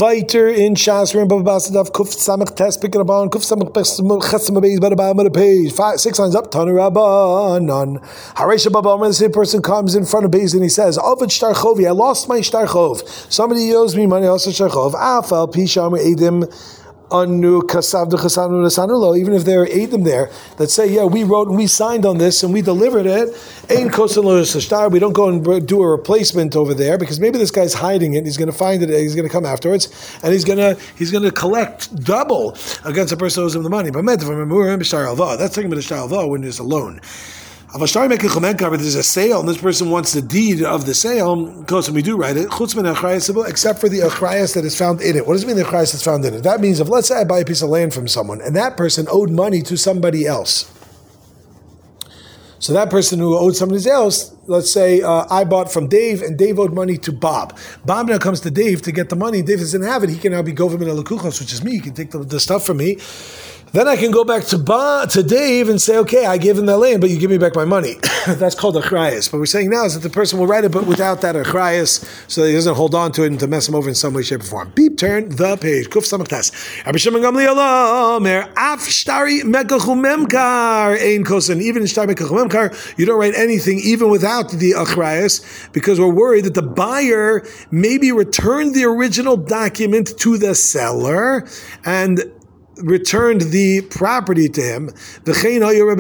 Weiter in Shas, we're in Bava Basra Daf Kuf Samach Tes, picking up on Kuf Samach Chesam Beis by the bottom of the page. 6 lines up. Tanu Rabbanan. Haresha Baba, when the same person comes in front of Beis and he says, "Ovid Shtar Chovi, I lost my Shtar Chov. Somebody owes me money, also Shtar Chov. Afal Pisham Edim." Even if there are Eidim there that say, yeah, we wrote and we signed on this and we delivered it, we don't go and do a replacement over there because maybe this guy's hiding it, he's going to find it, he's going to come afterwards, and he's going to collect double against the person who owes him the money. But that's talking about the Shtar Alva when there's a loan. But there's a sale, and this person wants the deed of the sale. Because we do write it, except for the achrayas that is found in it. What does it mean the achrayas that's found in it? That means if, let's say, I buy a piece of land from someone, and that person owed money to somebody else. So that person who owed somebody else, let's say I bought from Dave, and Dave owed money to Bob. Bob now comes to Dave to get the money. Dave doesn't have it. He can now be govim in a lakuchos, which is me. He can take the stuff from me. Then I can go back to Dave and say, okay, I gave him that land, but you give me back my money. That's called achrayas. But we're saying now is that the person will write it, but without that achrayas, so that he doesn't hold on to it and to mess him over in some way, shape, or form. Beep, turn the page. Kuf samachtas. Rabbi Shimon Gamliel Omer, af shtari mekachu memkar ein kosen. Even in shtari mekachu memkar, you don't write anything even without the achrayas, because we're worried that the buyer maybe returned the original document to the seller and returned the property to him. Similar,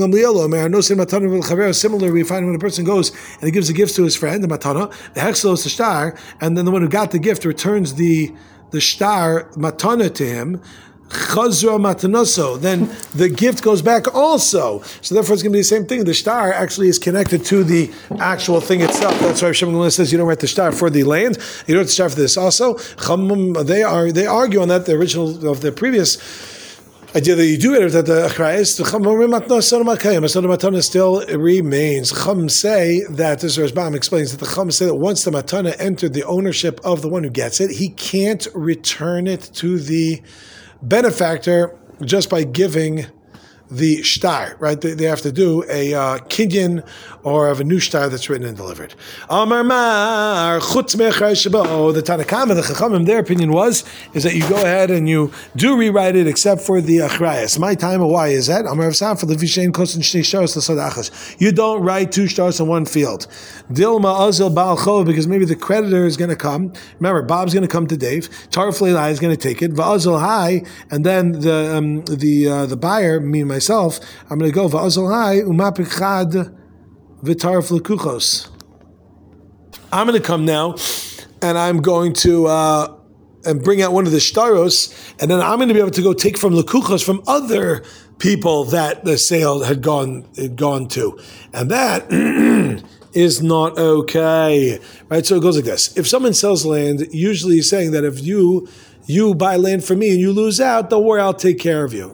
we find when a person goes and he gives a gift to his friend, the matana, the hexlos the star, and then the one who got the gift returns the star matana to him. Chazra matanoso, then the gift goes back also. So therefore it's going to be the same thing. The star actually is connected to the actual thing itself. That's why Shimon Gamliel says you don't write the star for the land, you don't write the star for this also. They argue on that, the original of the previous idea that you do it that the achrayas, the matana still remains. Chum say that, this Rashbam explains that the Chum say that once the matana entered the ownership of the one who gets it, he can't return it to the benefactor just by giving the shtar, right? They have to do a kinyan or have a new shtar that's written and delivered. Amar Mar chutz mechar the Tanakama, the Chachamim, their opinion is that you go ahead and you do rewrite it except for the achrayas. My time, why is that? Amar Rav for the vishain kosten shnei shtaros l'sodachas. You don't write 2 stars in one field. Dilma azil bal chov, because maybe the creditor is going to come. Remember, Bob's going to come to Dave. Tarf leilai is going to take it. Va'azil hai, and then the buyer, me myself, I'm going to go va'azil hai umapik chad v'tarf lekuchos. I'm going to come now, and I'm going to and bring out one of the shtaros, and then I'm going to be able to go take from lekuchos from other people that the sale had gone to, and that is not okay, right? So it goes like this: if someone sells land, usually he's saying that if you buy land from me and you lose out, don't worry, I'll take care of you.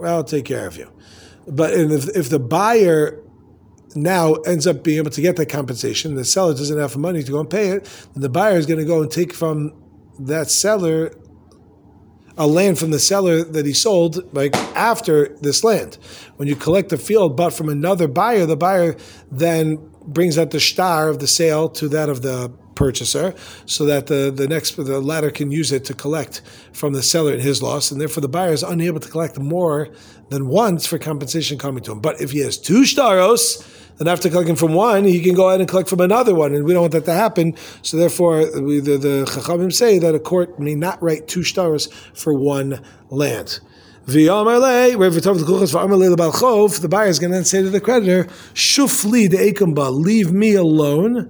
But if the buyer now ends up being able to get that compensation, the seller doesn't have money to go and pay it, then the buyer is going to go and take from that seller a land from the seller that he sold, like after this land. When you collect the field but from another buyer, the buyer then brings out the shtar of the sale to that of the purchaser, so that the latter can use it to collect from the seller in his loss, and therefore the buyer is unable to collect more than once for compensation coming to him. But if he has 2 shtaros, then after collecting from one, he can go ahead and collect from another one, and we don't want that to happen. So therefore, the Chachamim say that a court may not write 2 shtaros for one land. The buyer is going to then say to the creditor, "Shufli de ekamba, leave me alone,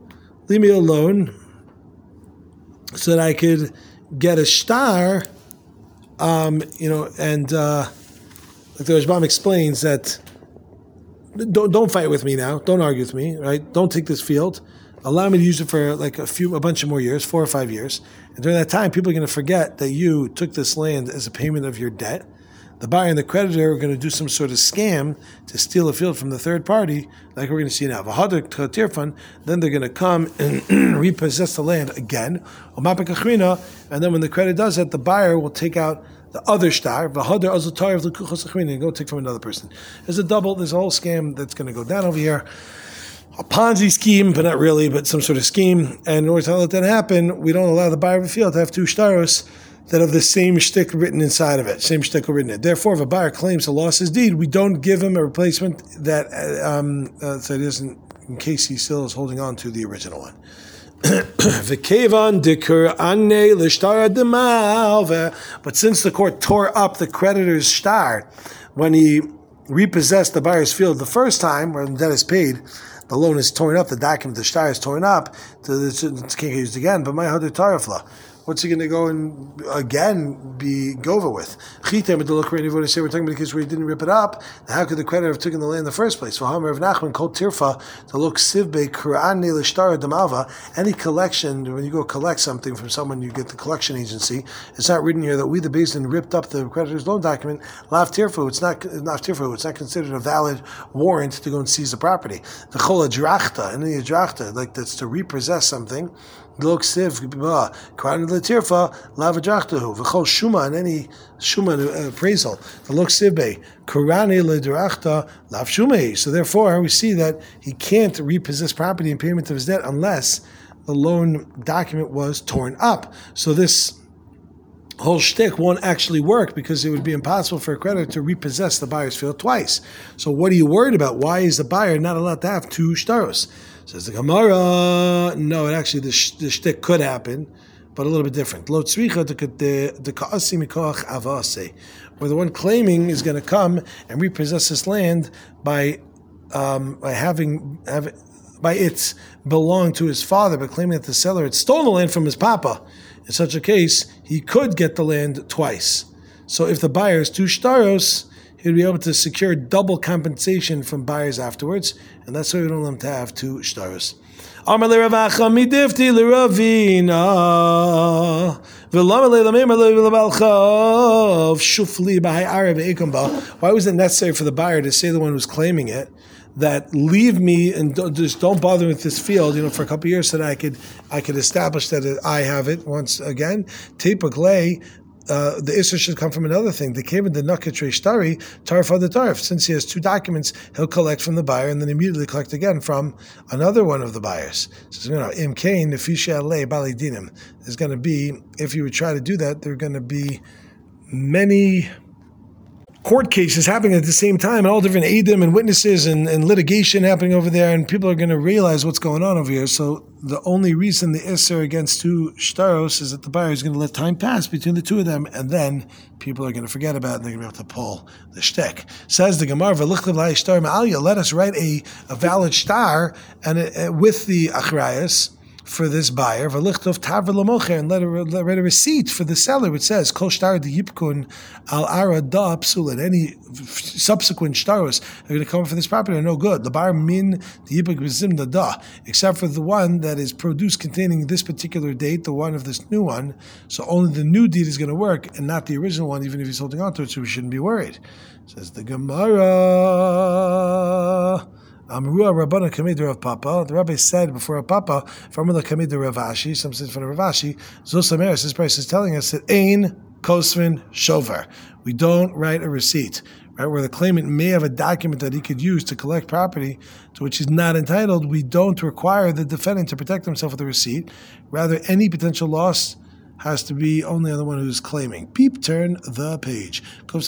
so that I could get a shtar." And like the Rashbam explains that don't fight with me now, don't argue with me, right? Don't take this field. Allow me to use it for like a bunch of more years, 4 or 5 years, and during that time, people are going to forget that you took this land as a payment of your debt. The buyer and the creditor are going to do some sort of scam to steal a field from the third party, like we're going to see now. Then they're going to come and repossess the land again. And then when the creditor does that, the buyer will take out the other shtar, and go take from another person. There's a whole scam that's going to go down over here. A Ponzi scheme, but not really, but some sort of scheme. And in order to let that happen, we don't allow the buyer of the field to have 2 shtaros that have the same shtick written inside of it, same shtick written in it. Therefore, if a buyer claims to lost his deed, we don't give him a replacement that so it isn't in case he still is holding on to the original one. But since the court tore up the creditor's shtar when he repossessed the buyer's field the first time, when the debt is paid, the loan is torn up, the document, the shtar is torn up, it can't get used again. But my other tarifla, what's he going to go and again be over with? We're talking about the case where he didn't rip it up. How could the creditor have taken the land in the first place? Any collection, when you go collect something from someone, you get the collection agency. It's not written here that we, the Beis Din, ripped up the creditor's loan document. Lav tirfu, it's not considered a valid warrant to go and seize the property. The chol adrachta, any adrachta, like that's to repossess something. Look, Siv, Kran Latirfa, Lavadrachtahu, V'chol Shuma, and any Shuma appraisal. The look Sivbe, Kurane Ladrachta, Lav Shumei. So therefore, we see that he can't repossess property in payment of his debt unless the loan document was torn up. So this whole shtick won't actually work because it would be impossible for a creditor to repossess the buyer's field twice. So what are you worried about? Why is the buyer not allowed to have two shtaros? Says the Gemara, no, the shtick could happen, but a little bit different. Lo tzricha the ka'asi mikoach avase, where the one claiming is going to come and repossess this land by its belong to his father, but claiming that the seller had stolen the land from his papa. In such a case, he could get the land twice. So if the buyer is two shtaros, he'd be able to secure double compensation from buyers afterwards, and that's why we don't let him to have two shtaros. Amar leRavacha midifti leRavina v'lama le'lameimar le'balchav shufli b'hai arav eikamba. Why was it necessary for the buyer to say the one who's claiming it that leave me and don't bother with this field, for a couple of years, so that I could establish that I have it once again. Tepaglei. The Isser should come from another thing. The Kevin the Nakatre Shtari, Tarif the Tarif. Since he has two documents, he'll collect from the buyer and then immediately collect again from another one of the buyers. So, Im Kain, Nefisha Le, Bali Dinim. There's going to be, if you would try to do that, there are going to be many court cases happening at the same time, and all different eidim and witnesses and litigation happening over there, and people are going to realize what's going on over here. So the only reason the Isser against two shtaros is that the buyer is going to let time pass between the two of them, and then people are going to forget about it and they're going to be able to pull the shtek. Says the Gemara, let us write a valid shtar and with the achrayas for this buyer, and let write a receipt for the seller which says kol shtar yipkun al ara da psul, any subsequent shtaros are going to come for this property are no good. The bar min yipkun b'zim da, except for the one that is produced containing this particular date, the one of this new one. So only the new deed is going to work and not the original one, even if he's holding on to it. So we shouldn't be worried. Says the Gemara. The rabbi said before a papa, Formula Kamid Rav Ashi, some said for Rav Ashi, Zosameris, this price is telling us that Ein Kosvin Shovar. We don't write a receipt, right? Where the claimant may have a document that he could use to collect property to which he's not entitled. We don't require the defendant to protect himself with a receipt. Rather, any potential loss has to be only on the one who's claiming. Peep, turn the page. Amar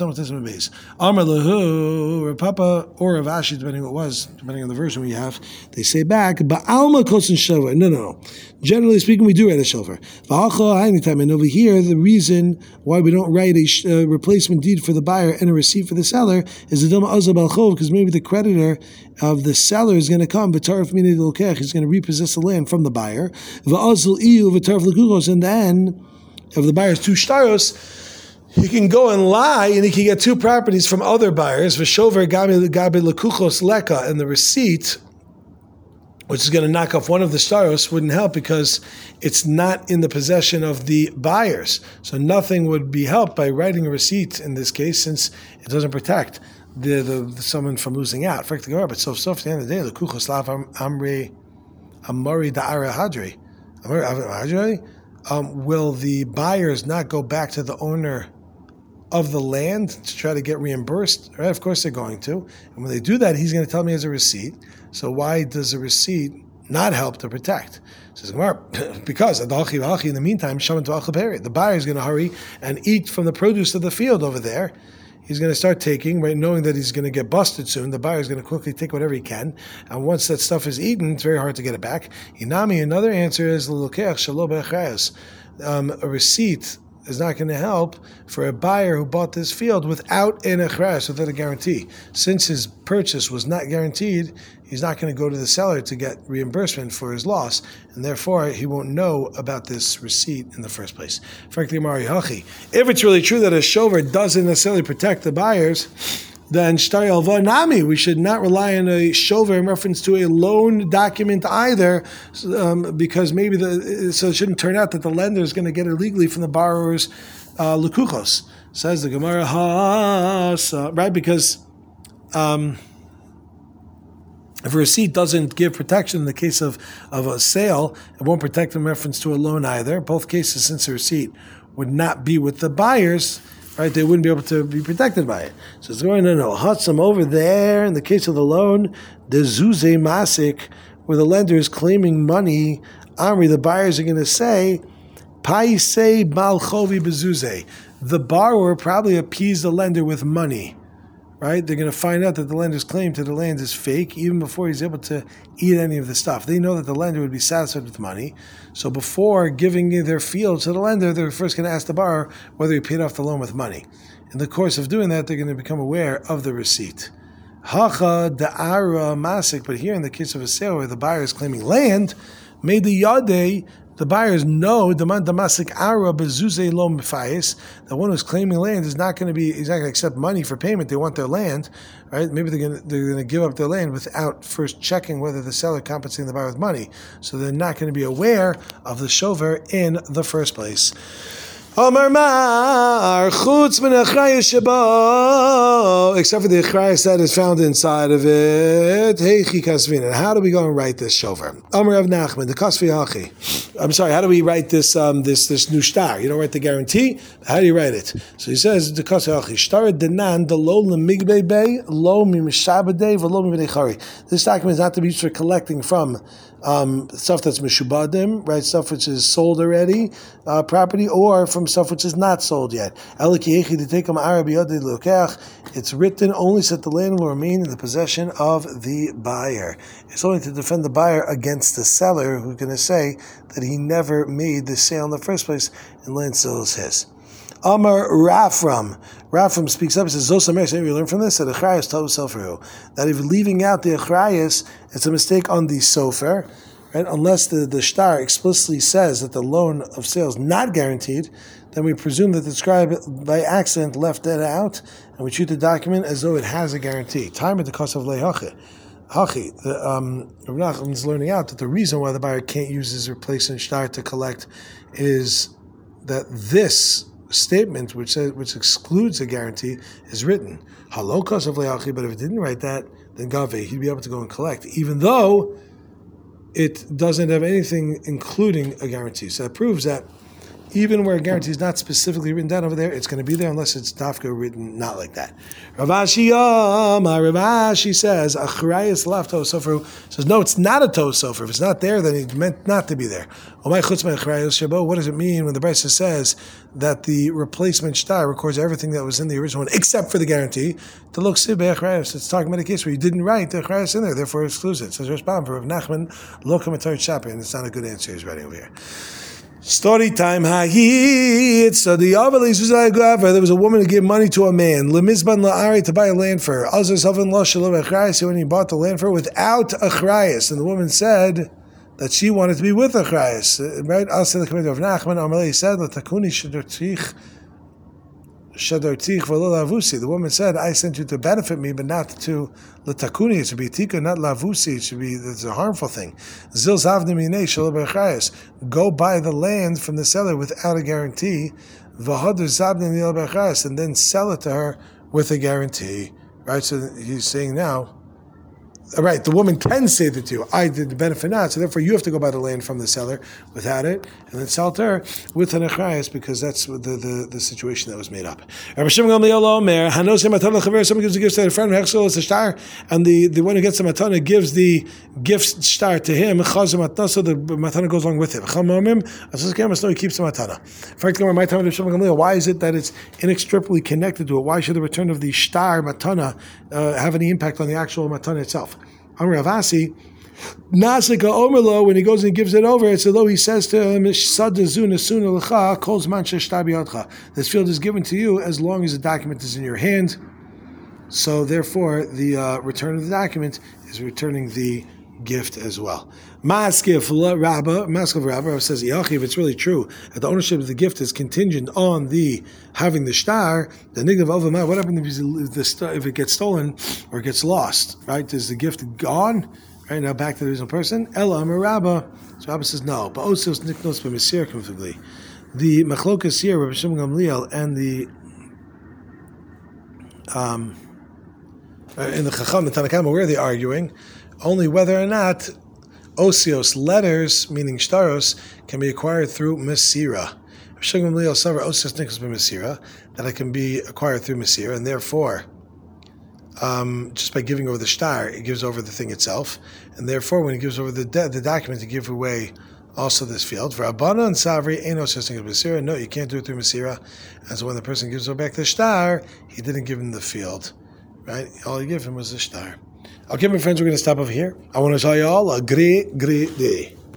lahu, or Papa or Rav Ashi, depending on the version we have, they say back, Ba'alma kosin shover. No. Generally speaking, we do write a shover. And over here, the reason why we don't write a replacement deed for the buyer and a receipt for the seller is because maybe the creditor of the seller is going to come, he's going to repossess the land from the buyer, and then if the buyer is two shtaros, he can go and lie and he can get two properties from other buyers, and the receipt, which is going to knock off one of the shtaros, wouldn't help because it's not in the possession of the buyers. So nothing would be helped by writing a receipt in this case, since it doesn't protect the someone from losing out. But so at the end of the day, Amari Da'ara Hadri. Will the buyers not go back to the owner of the land to try to get reimbursed? Right? Of course they're going to. And when they do that, he's going to tell me as a receipt. So why does a receipt not help to protect? Says Gemara, because in the meantime, the buyer is going to hurry and eat from the produce of the field over there. He's going to start taking, right, knowing that he's going to get busted soon. The buyer is going to quickly take whatever he can, and once that stuff is eaten, it's very hard to get it back. Inami, another answer is a receipt is not going to help for a buyer who bought this field without an echras, without a guarantee. Since his purchase was not guaranteed, he's not going to go to the seller to get reimbursement for his loss, and therefore he won't know about this receipt in the first place. Frankly, Mari Hachi, if it's really true that a shover doesn't necessarily protect the buyers, then Shtari Alva Nami, we should not rely on a shover in reference to a loan document either, because maybe so it shouldn't turn out that the lender is going to get it legally from the borrower's lekuchos. Says the Gemara, right? Because if a receipt doesn't give protection in the case of a sale, it won't protect in reference to a loan either. Both cases, since the receipt would not be with the buyers, right, they wouldn't be able to be protected by it. So it's going to know Hatzam over there in the case of the loan, the Zuze Masik, where the lender is claiming money. Amri, the buyers are going to say, Paisei Bal Chovi Bezuze. The borrower probably appeased the lender with money. Right? They're going to find out that the lender's claim to the land is fake even before he's able to eat any of the stuff. They know that the lender would be satisfied with money. So before giving their field to the lender, they're first going to ask the borrower whether he paid off the loan with money. In the course of doing that, they're going to become aware of the receipt. Hacha da'ara masik. But here in the case of a sale where the buyer is claiming land, made the yadeh, the buyers know the damasik ara bezuze lo mefayis. The one who's claiming land is not going to be. He's not going to accept money for payment. They want their land, right? Maybe they're going to give up their land without first checking whether the seller compensating the buyer with money. So they're not going to be aware of the shover in the first place. Amar Mar chutz min achrayis shebo, except for the achrayis that is found inside of it. Heichi kasvin. And how do we go and write this shover? Amar Rav Nachman the kasvi hachi. I'm sorry. How do we write this this new star? You don't write the guarantee. How do you write it? So he says the kasvi hachi star denan the lo lemigbe bay lo mimishabade v'lo mimidechari. This document is not to be used for collecting from stuff that's mishubadim, right? Stuff which is sold already, property, or from stuff which is not sold yet. It's written only so that the land will remain in the possession of the buyer. It's only to defend the buyer against the seller who's going to say that he never made the sale in the first place and land still is his. Amar Rafram. Rafram speaks up and says, Zosamer, so we learn from this that Achrayas told Soferhu. That if leaving out the Achrayas, it's a mistake on the Sofer, right? Unless the Shtar explicitly says that the loan of sale is not guaranteed, then we presume that the scribe by accident left that out, and we treat the document as though it has a guarantee. Time at the cost of Lehachi. Hachi, Rav Nachman is learning out that the reason why the buyer can't use his replacement Shtar to collect is that this statement which excludes a guarantee is written halokas of leachi, but if it didn't write that, then gave he'd be able to go and collect, even though it doesn't have anything including a guarantee. So that proves that even where a guarantee is not specifically written down over there, it's going to be there unless it's dafka written not like that. Ravashi says, Achrayas left Tosofer says, no, it's not a Tosofer. If it's not there, then it meant not to be there. What does it mean when the Brisa says that the replacement shtar records everything that was in the original one except for the guarantee? To look it's talking about a case where you didn't write the Achrayas in there, therefore it excludes it. Says Rashbam for Rav Nachman, Lokam Atar Chaper, and it's not a good answer he's writing over here. Story time. So the there was a woman who gave money to a man, lemizban la'ari, to buy a land for her. When he bought the land for her without achrayas, and the woman said that she wanted to be with achrayas. Right? Also the committee of Nachman Amalei said l'takuni the woman said, I sent you to benefit me, but not to l'takuni. It should be tika, not lavusi. It should be, it's a harmful thing. Zil zavnim yinei shalom b'chayis. Go buy the land from the seller without a guarantee. V'hadur zavnim yinei b'chayis, and then sell it to her with a guarantee. Right? So he's saying now Right, the woman can say that to you, I did the benefit not, so therefore you have to go buy the land from the seller without it, and then sell to her with an achrayas, because that's the situation that was made up. Rabbi Shimon Gamliel Omer, someone gives a gift to a friend, and the one who gets the matana gives the gift star to him, so the matana goes along with him. No, he keeps the matana. Why is it that it's inextricably connected to it? Why should the return of the star matana have any impact on the actual matana itself? Amar Ravasi, Nasika Omerlo, when he goes and gives it over, it's as though he says to him, this field is given to you as long as the document is in your hand. So therefore, the return of the document is returning the gift as well. Maskiv Rabba says, if it's really true that the ownership of the gift is contingent on the having the shtar, the nigdav avamah, what happens if it gets stolen or it gets lost? Right? Is the gift gone? Right now, back to the original person. Ella Amar Rabba. So Rabba says no. But Osios Niknos b'Mesir comfortably. The machlokas here, Rabbi Shimon Gamliel, and the in the Chacham, the Tanakama, where are they arguing? Only whether or not osios, letters, meaning shtaros, can be acquired through mesira. That it can be acquired through mesira, and therefore, just by giving over the shtar, it gives over the thing itself, and therefore, when it gives over the document, to give away also this field. For Abana and Savri, ain't no such thing as mesira. No, you can't do it through mesira. And so when the person gives over back the shtar, he didn't give him the field, right? All he gave him was the shtar. Okay, my friends, we're going to stop over here. I want to tell you all a great day.